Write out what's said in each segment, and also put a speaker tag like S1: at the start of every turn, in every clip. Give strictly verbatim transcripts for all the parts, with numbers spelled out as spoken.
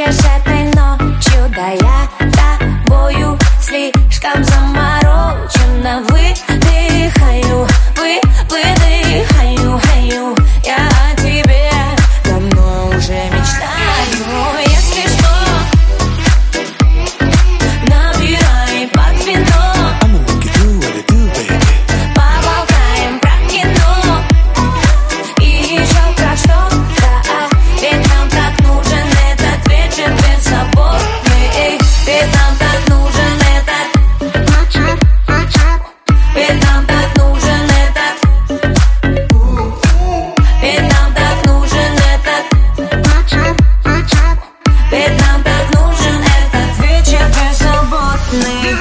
S1: хочешь этой ночью, да я тобою слишком заморочена. Выдыхаю, вы, выдыхаю, хаю. Я о тебе давно уже мечтаю. Если что, набирай под вино. Поболтаем про кино и еще про что-то. Ведь нам так нужен этот вечер беззаботный. Ведь нам так нужен этот вечер, вечер. Ведь нам так нужен этот. Ведь нам так нужен этот вечер, вечер. Ведь нам так нужен этот вечер беззаботный.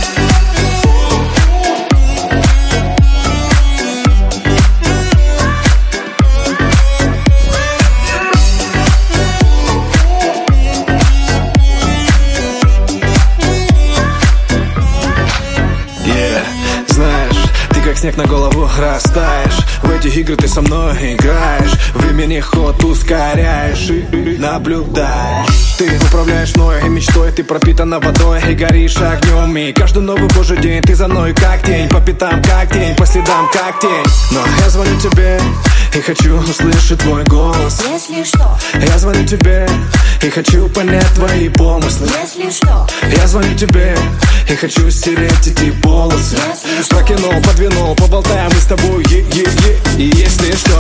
S2: Знаешь, ты как снег на голову растаешь. В эти игры ты со мной играешь. Времени ход ускоряешь и наблюдаешь. Ты управляешь мной и мечтой. Ты пропитана водой и горишь огнем. И каждый новый божий день ты за мной как тень. По пятам как тень, по следам как тень. Но я звоню тебе и хочу услышать твой голос.
S1: Если что,
S2: Я звоню тебе и хочу понять твои помыслы.
S1: если что,
S2: Я звоню тебе и хочу стереть эти полосы.
S1: Если что.
S2: Прокинул, подвинул, поболтаем мы с тобой, е-е-е. И если что,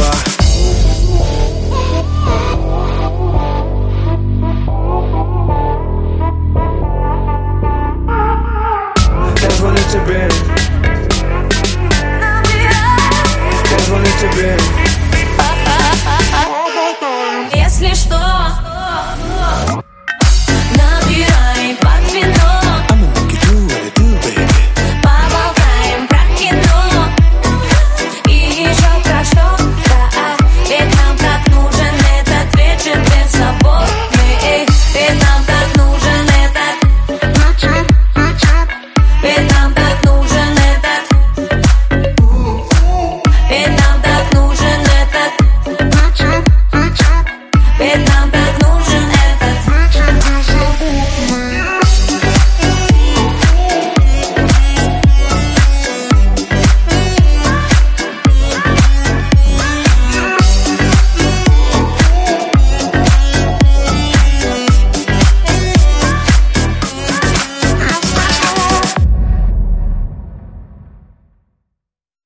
S2: я звоню тебе. Я звоню тебе.